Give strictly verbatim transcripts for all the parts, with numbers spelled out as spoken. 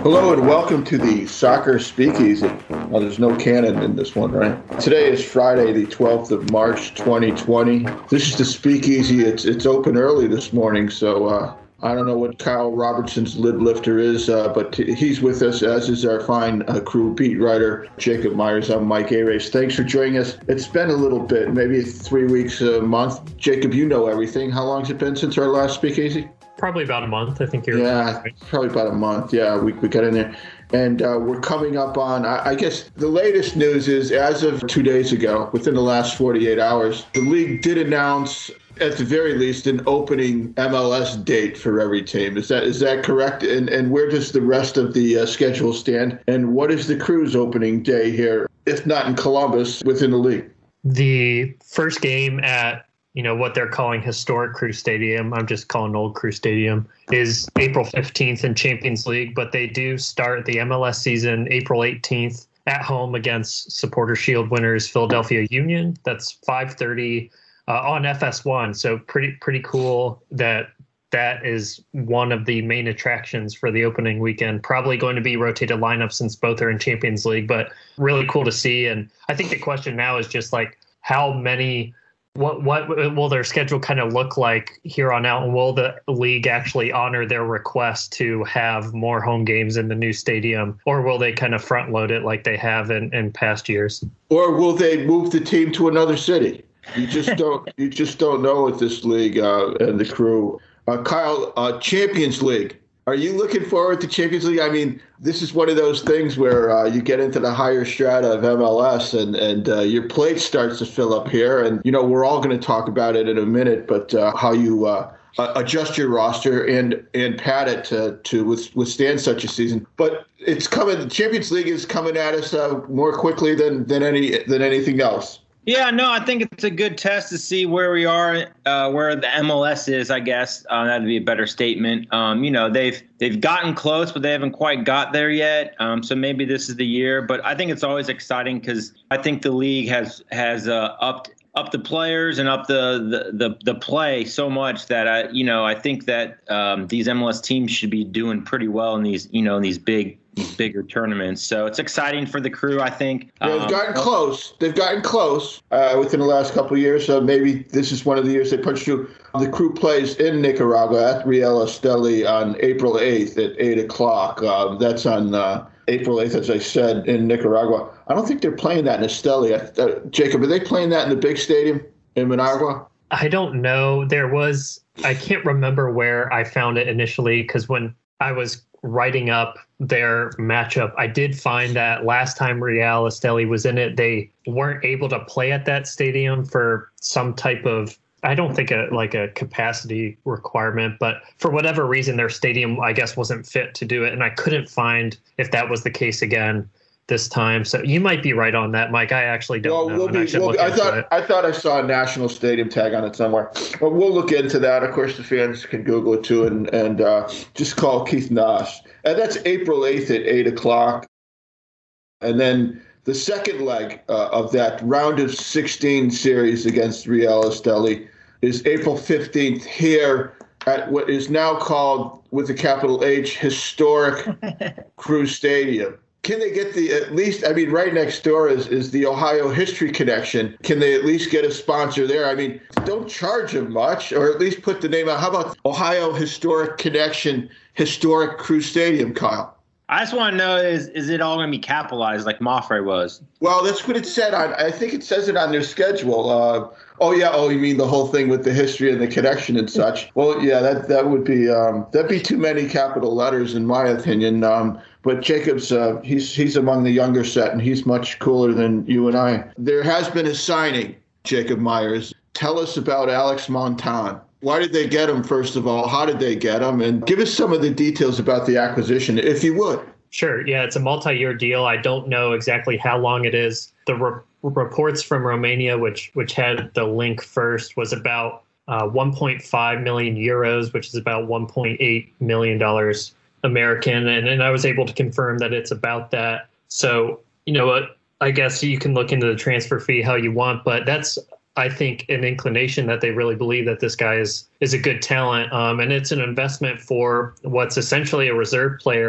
Hello and welcome to the Soccer Speakeasy. Well, there's no canon in this one, right? Today is Friday, the twelfth of March, twenty twenty. This is the Speakeasy. It's it's open early this morning, so uh, I don't know what Kyle Robertson's lid lifter is, uh, but t- he's with us, as is our fine uh, crew beat writer, Jacob Myers. I'm Mike Arace. Thanks for joining us. It's been a little bit, maybe three weeks, a month. Jacob, you know everything. How long has it been since our last Speakeasy? Probably about a month, I think you're Yeah, right. Probably about a month. Yeah, we, we got in there. And uh, we're coming up on, I, I guess the latest news is, as of two days ago, within the last forty-eight hours, the league did announce, at the very least, an opening M L S date for every team. Is that is that correct? And and where does the rest of the uh, schedule stand? And what is the Crew's opening day here, if not in Columbus, within the league? The first game at, you know, what they're calling historic Crew Stadium, I'm just calling Old Crew Stadium, is April fifteenth in Champions League, but they do start the M L S season April eighteenth at home against Supporter Shield winners Philadelphia Union. That's five thirty uh, on F S one. So pretty pretty cool that that is one of the main attractions for the opening weekend. Probably going to be rotated lineup since both are in Champions League, but really cool to see. And I think the question now is just like how many What what will their schedule kind of look like here on out? And will the league actually honor their request to have more home games in the new stadium? Or will they kind of front load it like they have in, in past years? Or will they move the team to another city? You just don't you just don't know with this league uh, and the Crew. Uh, Kyle, uh, Champions League. Are you looking forward to Champions League? I mean, this is one of those things where uh, you get into the higher strata of M L S and, and uh, your plate starts to fill up here. And, you know, we're all going to talk about it in a minute, but uh, how you uh, adjust your roster and and pad it to, to withstand such a season. But it's coming. The Champions League is coming at us uh, more quickly than, than any than anything else. Yeah, no, I think it's a good test to see where we are, uh, where the M L S is, I guess. Uh, that'd be a better statement. Um, you know, they've they've gotten close, but they haven't quite got there yet. Um, so maybe this is the year. But I think it's always exciting because I think the league has has uh, upped up the players and up the the the, the play so much that I, you know, I think that um, these M L S teams should be doing pretty well in these, you know, in these big. These bigger tournaments. So it's exciting for the Crew, I think. Yeah, they've gotten um, close. They've gotten close uh, within the last couple of years. So maybe this is one of the years they punch through. The Crew plays in Nicaragua at Real Esteli on April eighth at eight o'clock. Um, that's on uh, April eighth, as I said, in Nicaragua. I don't think they're playing that in Esteli. Uh, Jacob, are they playing that in the big stadium in Managua? I don't know. There was, I can't remember where I found it initially because when I was writing up their matchup, I did find that last time Real Esteli was in it, they weren't able to play at that stadium for some type of, I don't think a like a capacity requirement, but for whatever reason, their stadium, I guess, wasn't fit to do it. And I couldn't find if that was the case again this time. So you might be right on that, Mike. I actually don't well, know. We'll be, we'll be, I thought it. I thought I saw a national stadium tag on it somewhere. But we'll look into that. Of course, the fans can Google it too, and and uh, just call Keith Nash. And that's April eighth at eight o'clock. And then the second leg uh, of that round of sixteen series against Real Esteli is April fifteenth here at what is now called, with a capital H, historic Crew Stadium. Can they get the, at least, I mean, right next door is, is the Ohio History Connection. Can they at least get a sponsor there? I mean, don't charge them much, or at least put the name out. How about Ohio Historic Connection, Historic Crew Stadium, Kyle? I just want to know, is is it all going to be capitalized like Mafre was? Well, that's what it said on, I think it says it on their schedule. Uh, oh, yeah. Oh, you mean the whole thing with the history and the connection and such? Well, yeah, that, that would be, um, that'd be too many capital letters, in my opinion. Um, But Jacob's, uh, he's he's among the younger set, and he's much cooler than you and I. There has been a signing, Jacob Myers. Tell us about Alex Montan. Why did they get him, first of all? How did they get him? And give us some of the details about the acquisition, if you would. Sure. Yeah, it's a multi-year deal. I don't know exactly how long it is. The re- reports from Romania, which which had the link first, was about uh, one point five million euros, which is about one point eight million dollars American, and, and I was able to confirm that it's about that. So, you know what, I guess you can look into the transfer fee how you want, but that's, I think, an inclination that they really believe that this guy is is a good talent. Um, and it's an investment for what's essentially a reserve player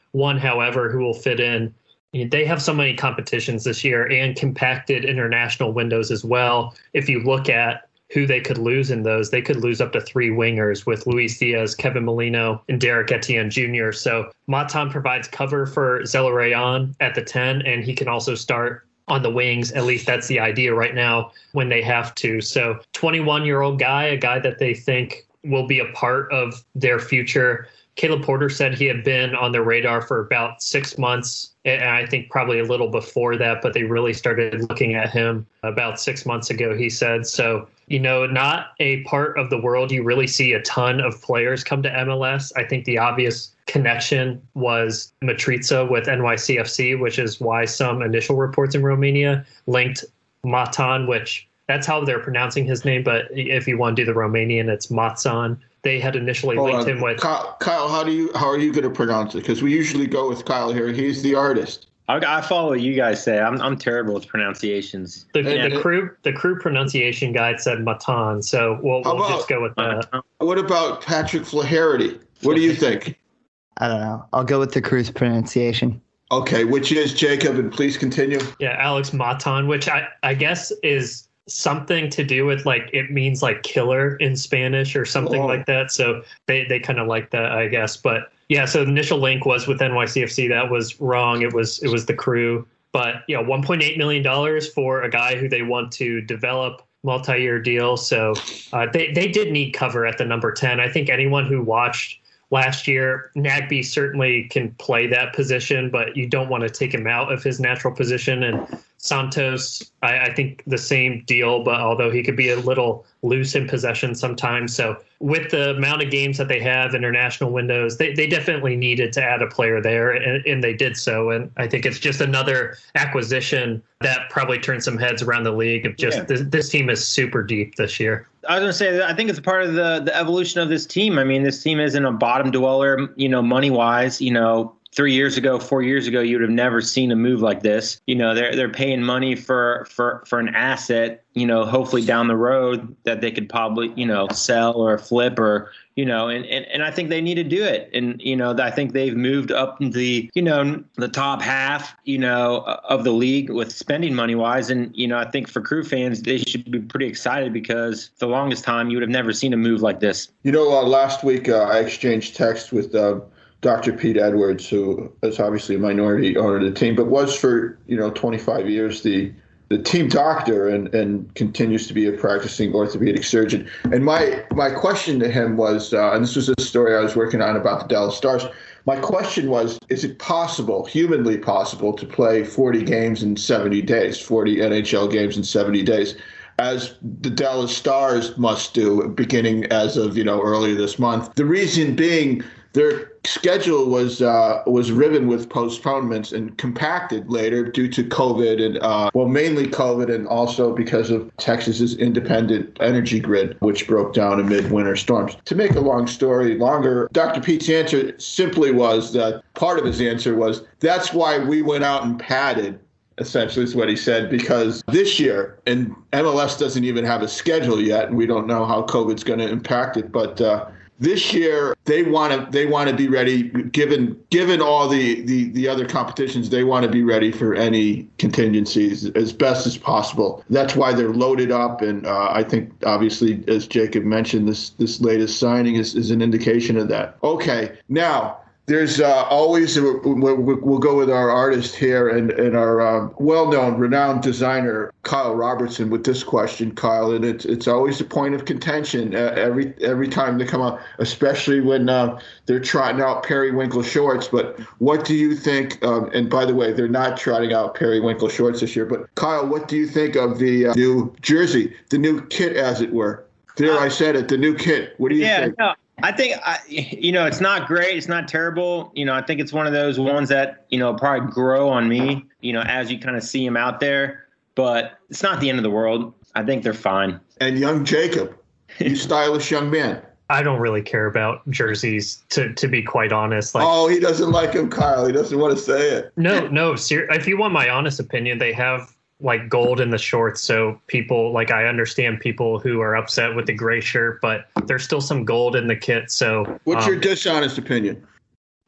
One, however, who will fit in. They have so many competitions this year and compacted international windows as well. If you look at who they could lose in those, they could lose up to three wingers with Luis Diaz, Kevin Molino, and Derek Etienne Junior So Matan provides cover for Zelarayan at the ten, and he can also start on the wings. At least that's the idea right now when they have to. So twenty-one-year-old guy, a guy that they think will be a part of their future. Caleb Porter said he had been on their radar for about six months, and I think probably a little before that, but they really started looking at him about six months ago, he said. So, you know, not a part of the world you really see a ton of players come to M L S. I think the obvious connection was Matrica with N Y C F C, which is why some initial reports in Romania linked Matan, which that's how they're pronouncing his name. But if you want to do the Romanian, it's Matsan. They had initially Hold linked on. him with Kyle. Kyle, how do you how are you going to pronounce it? Because we usually go with Kyle here. He's the artist. I, I follow what you guys say. I'm I'm terrible with pronunciations. the, And- the crew. The crew pronunciation guide said Matan, so we'll, How we'll about- just go with that. What about Patrick Flaherty? What do you think? I don't know. I'll go with the cruise pronunciation. Okay, which is Jacob, and please continue. Yeah, Alex Matan, which I I guess is something to do with like it means like killer in Spanish or something Oh. like that. So they they kind of like that, I guess. But yeah, so the initial link was with N Y C F C. That was wrong. It was it was the crew. But you know, one point eight million dollars for a guy who they want to develop, multi-year deal. So uh, they they did need cover at the number ten. I think anyone who watched last year, Nagbe certainly can play that position, but you don't want to take him out of his natural position. And Santos, I, I think the same deal, but although he could be a little loose in possession sometimes. So with the amount of games that they have, international windows, they, they definitely needed to add a player there, and, and they did so. And I think it's just another acquisition that probably turned some heads around the league of just Yeah. this, this team is super deep this year. I was going to say that I think it's part of the the evolution of this team. I mean, this team isn't a bottom dweller, you know, money wise. You know, three years ago, four years ago, you would have never seen a move like this. You know, they're they're paying money for for for an asset. You know, hopefully down the road that they could probably you know sell or flip or you know, and and, and I think they need to do it. And you know, I think they've moved up into the you know the top half you know of the league with spending money wise. And you know, I think for Crew fans, they should be pretty excited because for the longest time you would have never seen a move like this. You know, uh, last week uh, I exchanged text with uh, Doctor Pete Edwards, who is obviously a minority owner of the team, but was for you know twenty-five years the the team doctor and, and continues to be a practicing orthopedic surgeon. And my my question to him was, uh, and this was a story I was working on about the Dallas Stars. My question was, is it possible, humanly possible, to play forty games in seventy days, forty N H L games in seventy days, as the Dallas Stars must do, beginning as of you know earlier this month? The reason being, their schedule was uh, was riven with postponements and compacted later due to COVID and uh, well, mainly COVID, and also because of Texas's independent energy grid, which broke down amid winter storms. To make a long story longer, Doctor Pete's answer simply was that part of his answer was that's why we went out and padded. Essentially is what he said, because this year, and M L S doesn't even have a schedule yet, and we don't know how COVID's going to impact it, but uh, this year they want to they want to be ready. Given given all the, the, the other competitions, they want to be ready for any contingencies as best as possible. That's why they're loaded up, and uh, I think obviously, as Jacob mentioned, this this latest signing is, is an indication of that. Okay, now. There's uh, always, we'll, we'll go with our artist here and, and our um, well-known, renowned designer, Kyle Robertson, with this question, Kyle. And it's it's always a point of contention uh, every every time they come out, especially when uh, they're trotting out periwinkle shorts. But what do you think, um, and by the way, they're not trotting out periwinkle shorts this year, but Kyle, what do you think of the uh, new jersey, the new kit, as it were? There, I said it, the new kit. What do you yeah, think? No. I think, I, you know, it's not great. It's not terrible. You know, I think it's one of those ones that, you know, probably grow on me, you know, as you kind of see them out there. But it's not the end of the world. I think they're fine. And young Jacob, you stylish young man. I don't really care about jerseys, to to be quite honest. Like, oh, he doesn't like him, Kyle. He doesn't want to say it. no, no. Ser- if you want my honest opinion, they have like gold in the shorts, so people like I understand people who are upset with the gray shirt, but there's still some gold in the kit. So what's um, your dishonest opinion?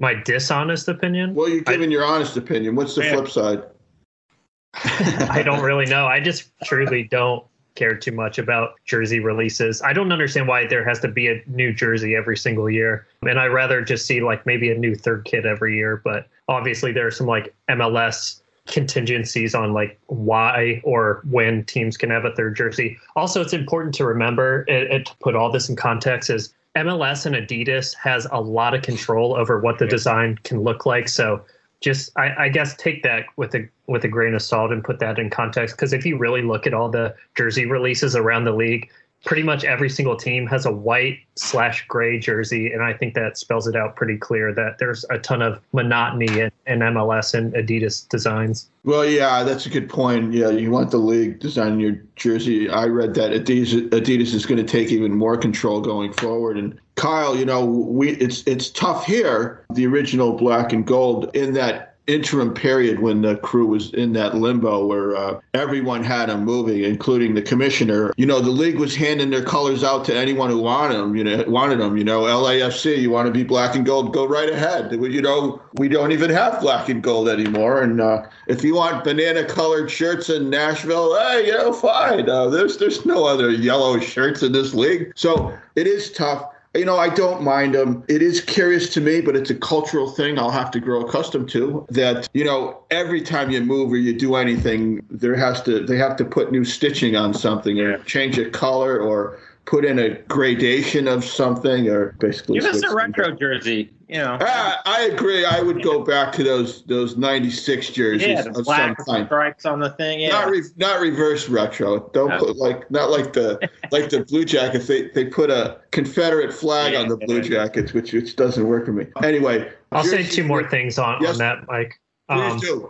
My dishonest opinion? Well, you're giving I, your honest opinion. What's the Yeah. flip side? I don't really know. I just truly don't care too much about jersey releases. I don't understand why there has to be a new jersey every single year. And I'd rather just see like maybe a new third kit every year. But obviously there are some like M L S contingencies on like why or when teams can have a third jersey. Also, it's important to remember it, it, to put all this in context is M L S and Adidas has a lot of control over what the design can look like. So just, I, I guess, take that with a with a grain of salt and put that in context. Because if you really look at all the jersey releases around the league, pretty much every single team has a white slash gray jersey. And I think that spells it out pretty clear that there's a ton of monotony in, in M L S and Adidas designs. Well, yeah, that's a good point. Yeah, you want the league designing your jersey. I read that Adidas, Adidas is going to take even more control going forward. And Kyle, you know, we it's it's tough here, the original black and gold, in that interim period when the crew was in that limbo where uh, everyone had them moving, including the commissioner. You know, the league was handing their colors out to anyone who wanted them. You know, wanted them. You know, L A F C, you want to be black and gold, go right ahead. You know, we don't even have black and gold anymore. And uh, if you want banana-colored shirts in Nashville, hey, you know, fine. Uh, there's there's no other yellow shirts in this league, so it is tough. You know, I don't mind them. It is curious to me, but it's a cultural thing I'll have to grow accustomed to, that, you know, every time you move or you do anything, there has to they have to put new stitching on something or change a color or put in a gradation of something or basically give us switch a retro things. jersey. You know, Ah, I agree. I would go back to those those ninety-six jerseys yeah, the of some black kind. stripes on the thing. Yeah, Not re- not reverse retro. Don't No. put like not like the like the Blue Jackets. They they put a Confederate flag Yeah, on the yeah, Blue yeah. Jackets, which which doesn't work for me. Anyway, I'll say jersey- two more things on, Yes. on that, Mike. Please Um, do.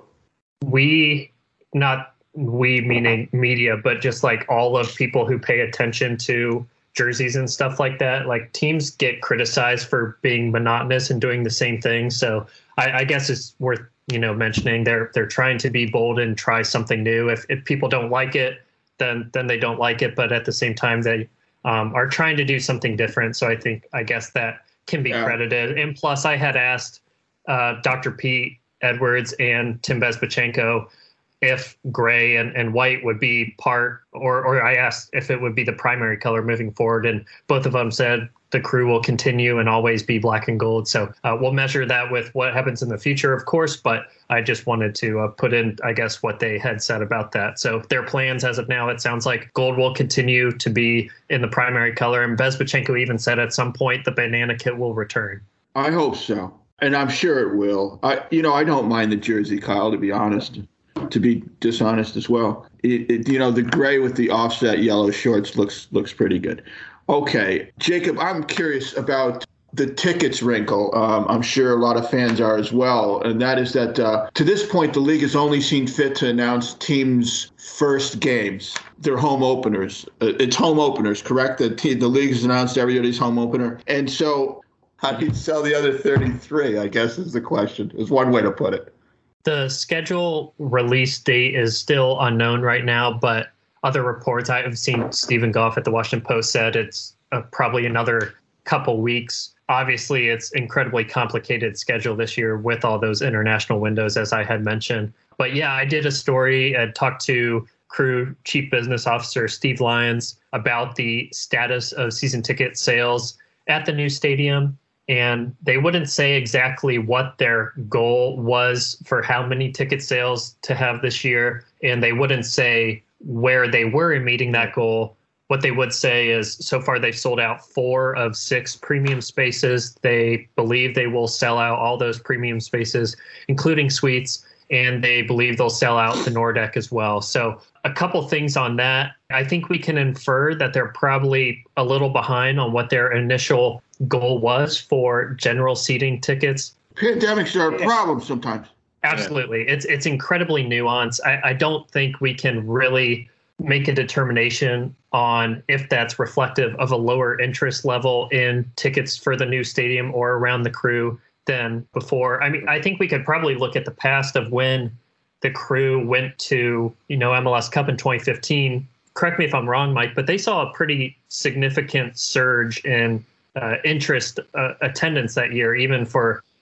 we, not we meaning media, but just like all of people who pay attention to jerseys and stuff like that, like teams get criticized for being monotonous and doing the same thing. So I, I guess it's worth, you know, mentioning they're they're trying to be bold and try something new. If if people don't like it, then then they don't like it. But at the same time, they um, are trying to do something different. So I think I guess that can be Yeah. credited. And plus, I had asked uh, Doctor Pete Edwards and Tim Bezbachenko if gray and, and white would be part, or or I asked if it would be the primary color moving forward, and both of them said the crew will continue and always be black and gold. So uh, we'll measure that with what happens in the future, of course, but I just wanted to uh, put in, I guess, what they had said about that. So their plans as of now, it sounds like gold will continue to be in the primary color, and Bezbachenko even said at some point the banana kit will return. I hope so, and I'm sure it will. I you know I don't mind the jersey, Kyle. To be honest. To be dishonest as well, it, it, you know, the gray with the offset yellow shorts looks looks pretty good. Okay, Jacob, I'm curious about the tickets wrinkle. Um, I'm sure a lot of fans are as well, and that is that uh, to this point, the league has only seen fit to announce teams' first games, their home openers. Uh, it's home openers, correct? The te- the league has announced everybody's home opener, and so how do you sell the other thirty-three? I guess is the question. Is one way to put it. The schedule release date is still unknown right now, but other reports I have seen, Stephen Goff at the Washington Post said it's uh, probably another couple weeks. Obviously, it's incredibly complicated schedule this year with all those international windows, as I had mentioned. But yeah, I did a story and talked to Crew Chief Business Officer Steve Lyons about the status of season ticket sales at the new stadium. And they wouldn't say exactly what their goal was for how many ticket sales to have this year. And they wouldn't say where they were in meeting that goal. What they would say is so far they've sold out four of six premium spaces. They believe they will sell out all those premium spaces, including suites. And they believe they'll sell out the Nordec as well. So a couple things on that. I think we can infer that they're probably a little behind on what their initial goal was for general seating tickets. Pandemics are a problem sometimes. Absolutely. It's it's incredibly nuanced. I, I don't think we can really make a determination on if that's reflective of a lower interest level in tickets for the new stadium or around the Crew than before. I mean, I think we could probably look at the past of when the Crew went to, you know, M L S Cup in twenty fifteen. Correct me if I'm wrong, Mike, but they saw a pretty significant surge in uh, interest uh, attendance that year, even for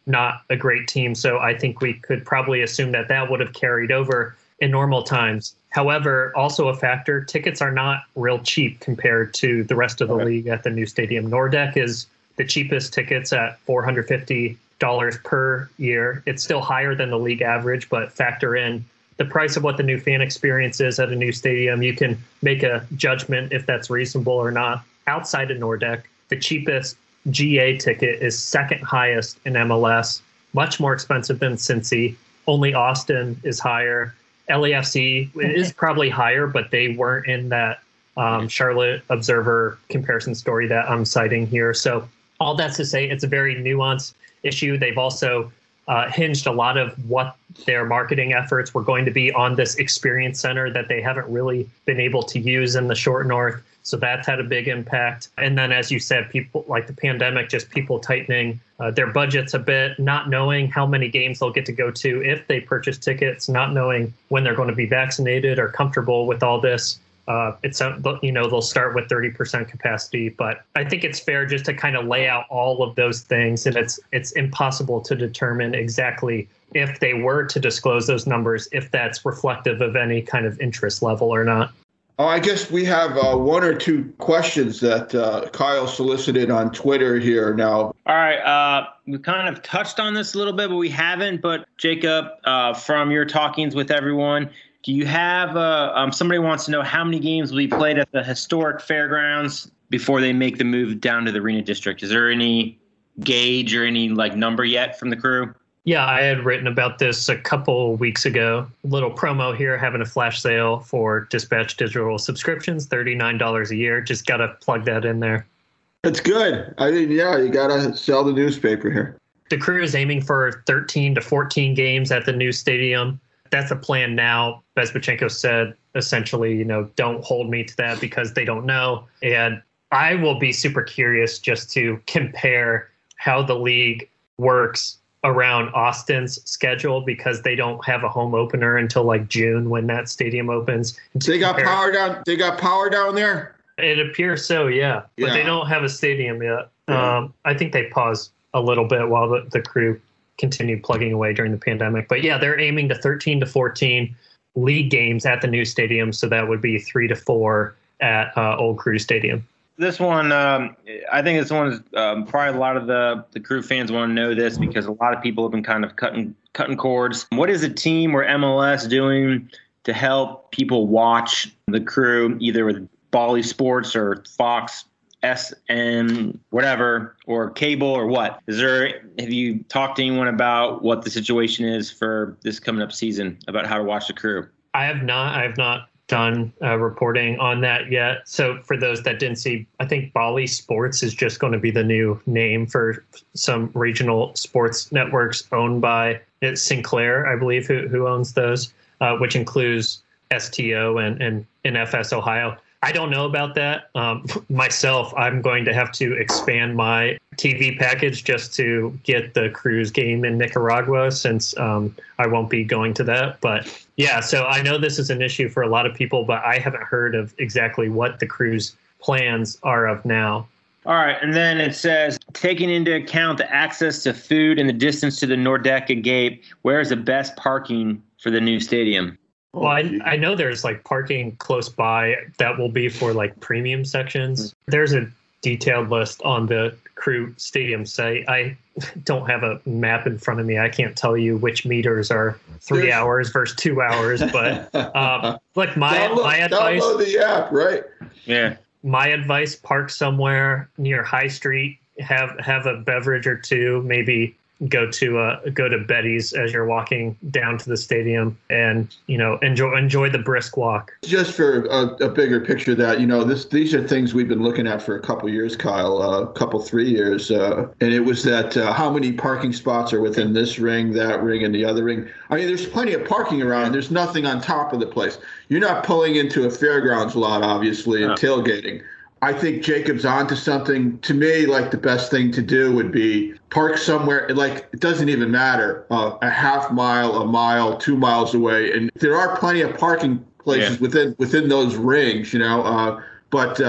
not a great team. So I think we could probably assume that that would have carried over in normal times. However, also a factor, tickets are not real cheap compared to the rest of the Okay. league at the new stadium. Nordec is the cheapest tickets at four hundred fifty dollars per year. It's still higher than the league average, but factor in the price of what the new fan experience is at a new stadium. You can make a judgment if that's reasonable or not. Outside of Nordec, the cheapest G A ticket is second highest in M L S, much more expensive than Cincy. Only Austin is higher. L A F C is probably higher, but they weren't in that um, Charlotte Observer comparison story that I'm citing here. So all that's to say, it's a very nuanced issue. They've also uh, hinged a lot of what their marketing efforts were going to be on this experience center that they haven't really been able to use in the short north. So that's had a big impact. And then, as you said, people like the pandemic, just people tightening uh, their budgets a bit, not knowing how many games they'll get to go to if they purchase tickets, not knowing when they're going to be vaccinated or comfortable with all this. Uh, it's, you know, they'll start with thirty percent capacity, but I think it's fair just to kind of lay out all of those things. And it's it's impossible to determine exactly if they were to disclose those numbers, if that's reflective of any kind of interest level or not. Oh, I guess we have uh, one or two questions that uh, Kyle solicited on Twitter here now. All right. Uh, we kind of touched on this a little bit, but we haven't. But Jacob, uh, from your talkings with everyone, do you have uh, um, somebody wants to know how many games will be played at the historic fairgrounds before they make the move down to the Arena District? Is there any gauge or any like number yet from the crew? Yeah, I had written about this a couple weeks ago. Little promo here, having a flash sale for Dispatch Digital subscriptions, thirty-nine dollars a year. Just got to plug that in there. That's good. I mean, yeah, you got to sell the newspaper here. The crew is aiming for thirteen to fourteen games at the new stadium. That's a plan now. Bezbatchenko said, essentially, you know, don't hold me to that because they don't know. And I will be super curious just to compare how the league works around Austin's schedule because they don't have a home opener until like June when that stadium opens. They got compare, power down. They got power down there. It appears so, yeah. But yeah. They don't have a stadium yet. Yeah. Um, I think they paused a little bit while the, the crew continued plugging away during the pandemic. But yeah, they're aiming to thirteen to fourteen league games at the new stadium. So that would be three to four at uh, Old Crew Stadium. This one, um, I think this one is um, probably a lot of the, the crew fans want to know this because a lot of people have been kind of cutting cutting cords. What is the team or M L S doing to help people watch the crew, either with Bally Sports or Fox, S N, whatever, or cable or what? Is there? Have you talked to anyone about what the situation is for this coming up season about how to watch the crew? I have not. I have not. done uh, reporting on that yet. So for those that didn't see, I think Bally Sports is just going to be the new name for some regional sports networks owned by it's Sinclair, I believe, who who owns those, uh, which includes S T O and, and N F S Ohio. I don't know about that. Um, myself, I'm going to have to expand my T V package just to get the Crew's game in Nicaragua since um, I won't be going to that. But yeah, so I know this is an issue for a lot of people, but I haven't heard of exactly what the Crew's plans are of now. All right. And then it says, taking into account the access to food and the distance to the Nordeca gate, where is the best parking for the new stadium? Well, I, I know there's like parking close by that will be for like premium sections. There's a detailed list on the Crew Stadium site. I don't have a map in front of me. I can't tell you which meters are three there's... hours versus two hours. But um, like my download, my advice, download the app, right? Yeah. My advice: park somewhere near High Street. Have have a beverage or two, maybe. Go to uh, go to Betty's as you're walking down to the stadium, and you know enjoy enjoy the brisk walk. Just for a, a bigger picture, that you know this these are things we've been looking at for a couple years, Kyle, a uh, couple three years, uh, and it was that uh, how many parking spots are within this ring, that ring, and the other ring. I mean, there's plenty of parking around. There's nothing on top of the place. You're not pulling into a fairgrounds lot, obviously, and no. tailgating. I think Jacob's onto something. To me, like the best thing to do would be park somewhere, like it doesn't even matter, uh, a half mile, a mile, two miles away. And there are plenty of parking places yeah. within within those rings, you know. Uh, but uh,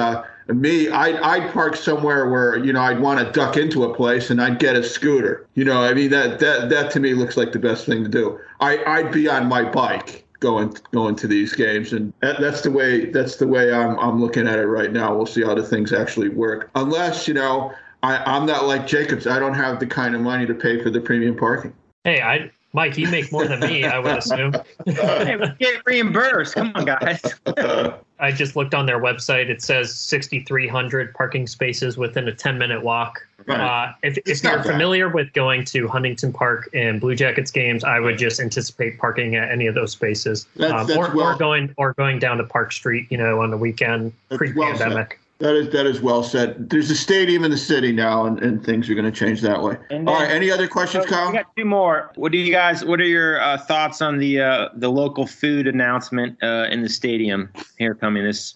Me, I'd, I'd park somewhere where, you know, I'd want to duck into a place and I'd get a scooter. You know, I mean, that that, that to me looks like the best thing to do. I, I'd be on my bike going going to these games, and that, that's the way that's the way I'm I'm looking at it right now. We'll see how the things actually work. Unless, you know, I, I'm not like Jacobs. I don't have the kind of money to pay for the premium parking. Hey, I Mike, you make more than me, I would assume. Hey, we get reimbursed. Come on, guys. I just looked on their website. It says sixty-three hundred parking spaces within a ten-minute walk. Right. Uh, if if you're familiar with going to Huntington Park and Blue Jackets games, I would just anticipate parking at any of those spaces, that's, um, that's or, well, or going or going down to Park Street, you know, on the weekend pre-pandemic. Well that is that is well said. There's a stadium in the city now, and, and things are going to change that way. And All then, right. Any other questions, so Kyle? We got two more. What do you guys? What are your uh, thoughts on the uh, the local food announcement uh, in the stadium here coming this?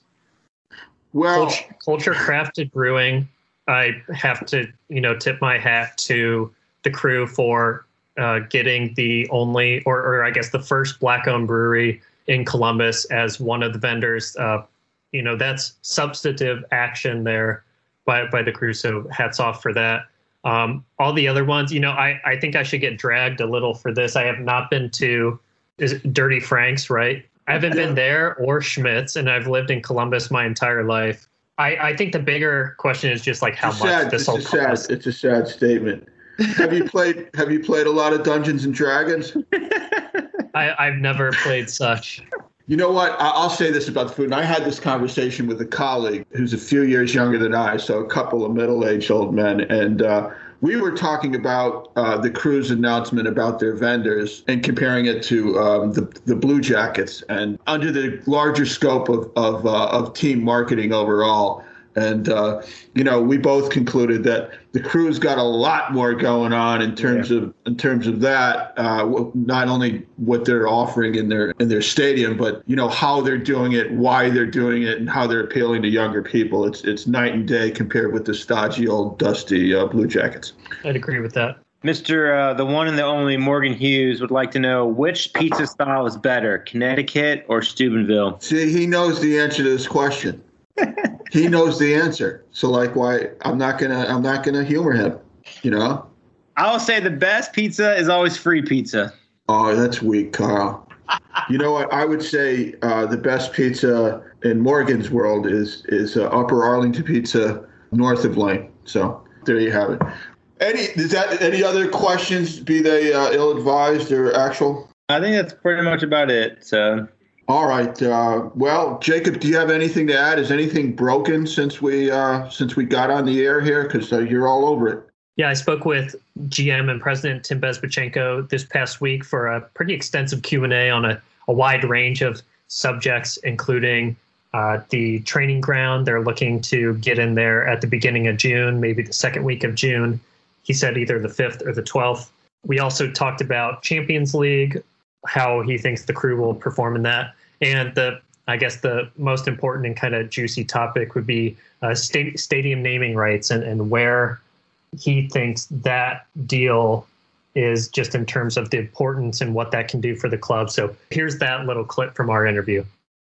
Well, Culture, Culture Crafted Brewing. I have to, you know, tip my hat to the crew for uh, getting the only, or, or I guess the first black-owned brewery in Columbus as one of the vendors. Uh, you know, that's substantive action there by by the crew. So hats off for that. Um, all the other ones, you know, I, I think I should get dragged a little for this. I have not been to is it Dirty Frank's, right? I haven't been there or Schmitz, and I've lived in Columbus my entire life. I, I think the bigger question is just like how it's much sad, this whole it's a cost. sad, It's a sad statement. Have you played Have you played a lot of Dungeons and Dragons? I, I've never played such. You know what? I'll say this about the food. And I had this conversation with a colleague who's a few years younger than I, so a couple of middle-aged old men, and uh, we were talking about uh, the crew's announcement about their vendors and comparing it to um, the the Blue Jackets, and under the larger scope of of, uh, of team marketing overall. And, uh, you know, we both concluded that the crew's got a lot more going on in terms yeah. of in terms of that, uh, not only what they're offering in their in their stadium, but, you know, how they're doing it, why they're doing it, and how they're appealing to younger people. It's it's night and day compared with the stodgy old dusty uh, Blue Jackets. I'd agree with that. Mister Uh, the one and the only Morgan Hughes would like to know which pizza style is better, Connecticut or Steubenville? See, he knows the answer to this question. He knows the answer. So like why I'm not gonna I'm not gonna humor him, you know? I'll say the best pizza is always free pizza. Oh, that's weak, Carl. You know what? I would say uh, the best pizza in Morgan's world is is uh, Upper Arlington Pizza north of Lane. So there you have it. Any is that any other questions, be they uh, ill-advised or actual? I think that's pretty much about it. So. All right. Uh, well, Jacob, do you have anything to add? Is anything broken since we uh, since we got on the air here? Because uh, you're all over it. Yeah, I spoke with G M and President Tim Bezbachenko this past week for a pretty extensive Q and A on a, a wide range of subjects, including uh, the training ground. They're looking to get in there at the beginning of June, maybe the second week of June. He said either the fifth or the twelfth. We also talked about Champions League, how he thinks the crew will perform in that. And the, I guess the most important and kind of juicy topic would be uh, sta- stadium naming rights and, and where he thinks that deal is just in terms of the importance and what that can do for the club. So here's that little clip from our interview.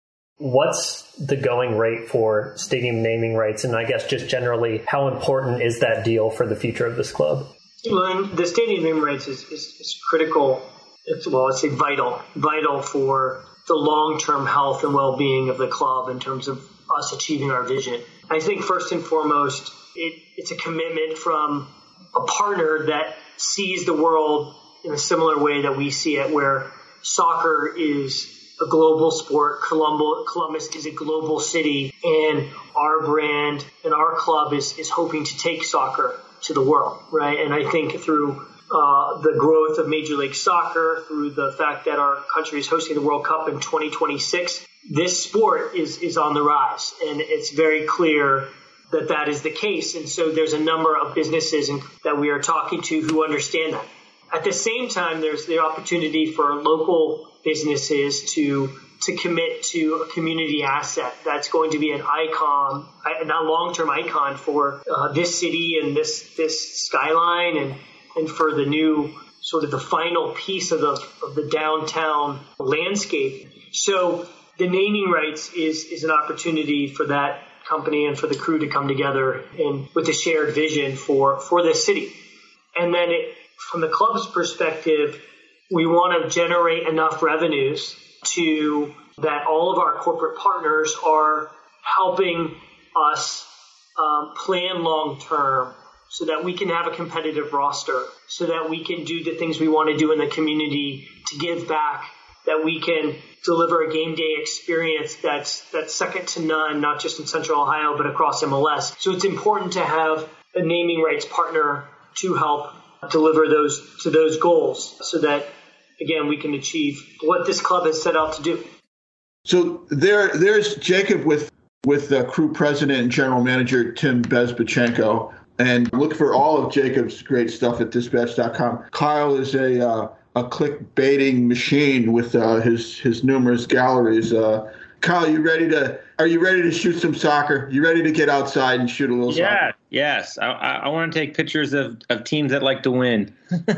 What's the going rate for stadium naming rights? And I guess just generally, how important is that deal for the future of this club? Well, the stadium naming rights is, is, is critical. It's, well, let's say vital, vital for the long-term health and well-being of the club in terms of us achieving our vision. I think first and foremost, it, it's a commitment from a partner that sees the world in a similar way that we see it, where soccer is a global sport, Columbus is a global city, and our brand and our club is, is hoping to take soccer to the world, right? And I think through Uh, the growth of Major League Soccer, through the fact that our country is hosting the World Cup in twenty twenty-six, this sport is, is on the rise. And it's very clear that that is the case. And so there's a number of businesses in, that we are talking to who understand that. At the same time, there's the opportunity for local businesses to to commit to a community asset that's going to be an icon, a long-term icon for uh, this city and this this skyline and and for the new sort of the final piece of the of the downtown landscape. So the naming rights is is an opportunity for that company and for the crew to come together and with a shared vision for, for this city. And then it, from the club's perspective, we want to generate enough revenues to that all of our corporate partners are helping us um, plan long term so that we can have a competitive roster, so that we can do the things we want to do in the community to give back, that we can deliver a game day experience that's that's second to none, not just in Central Ohio, but across M L S. So it's important to have a naming rights partner to help deliver those to those goals so that, again, we can achieve what this club has set out to do. So there, there's Jacob with with the crew president and general manager Tim Bezbachenko, and look for all of Jacob's great stuff at dispatch dot com. Kyle is a uh, a clickbaiting machine with uh, his his numerous galleries. Uh, Kyle, you ready to? Are you ready to shoot some soccer? You ready to get outside and shoot a little yeah, soccer? Yes. I, I, I want to take pictures of, of teams that like to win.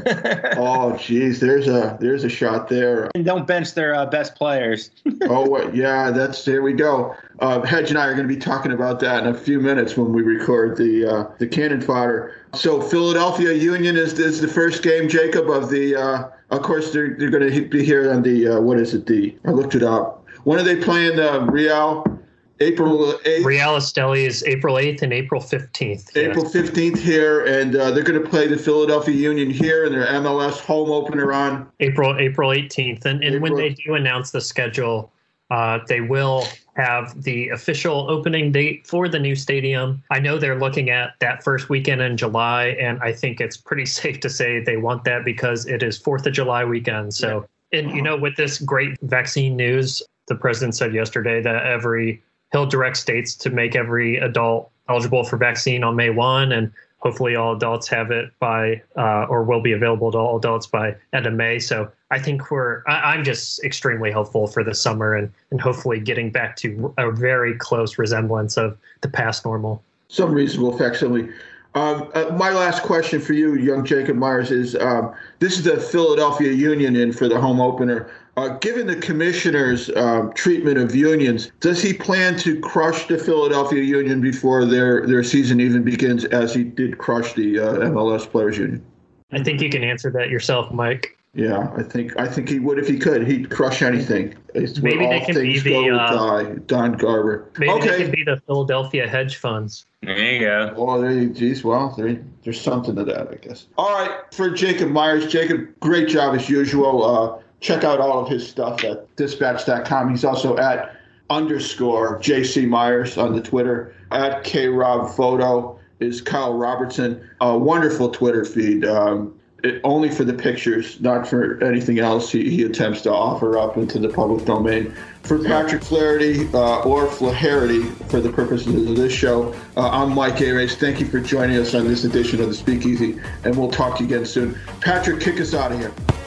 Oh, geez, there's a there's a shot there. And don't bench their uh, best players. Oh, yeah, that's there we go. Uh, Hedge and I are going to be talking about that in a few minutes when we record the uh, the cannon fodder. So Philadelphia Union is is the first game, Jacob, of the. Uh, of course, they're they're going to be here on the uh, what is it? The I looked it up. When are they playing the uh, Real? April eighth. Real Esteli is April eighth and April fifteenth. April yes. fifteenth here, and uh, they're going to play the Philadelphia Union here in their M L S home opener on April April eighteenth. And, and April. when they do announce the schedule, uh, they will have the official opening date for the new stadium. I know they're looking at that first weekend in July, and I think it's pretty safe to say they want that because it is fourth of July weekend. So, yeah. And, you know, with this great vaccine news, the president said yesterday that every he'll direct states to make every adult eligible for vaccine on May first, and hopefully all adults have it by uh, or will be available to all adults by end of May. So I think we're I, I'm just extremely hopeful for the summer and, and hopefully getting back to a very close resemblance of the past normal. Some reasonable facsimile. Um, uh, my last question for you, young Jacob Myers, is um, this is the Philadelphia Union in for the home opener. Uh, given the commissioner's um, treatment of unions, does he plan to crush the Philadelphia Union before their, their season even begins, as he did crush the uh, M L S Players Union? I think you can answer that yourself, Mike. Yeah, I think I think he would if he could. He'd crush anything. It's maybe they can be the uh, Don Garber. Maybe okay. they can be the Philadelphia hedge funds. There you go. Oh, there you, geez, well, there, there's something to that, I guess. All right, for Jacob Myers, Jacob, great job as usual. Uh, check out all of his stuff at dispatch dot com. He's also at underscore J C Myers on the Twitter. At K Rob Photo is Kyle Robertson. A wonderful Twitter feed. Um, It, only for the pictures, not for anything else he, he attempts to offer up into the public domain. For Patrick Flaherty uh, or Flaherty, for the purposes of this show, uh, I'm Mike Arace. Thank you for joining us on this edition of the Speakeasy, and we'll talk to you again soon. Patrick, kick us out of here.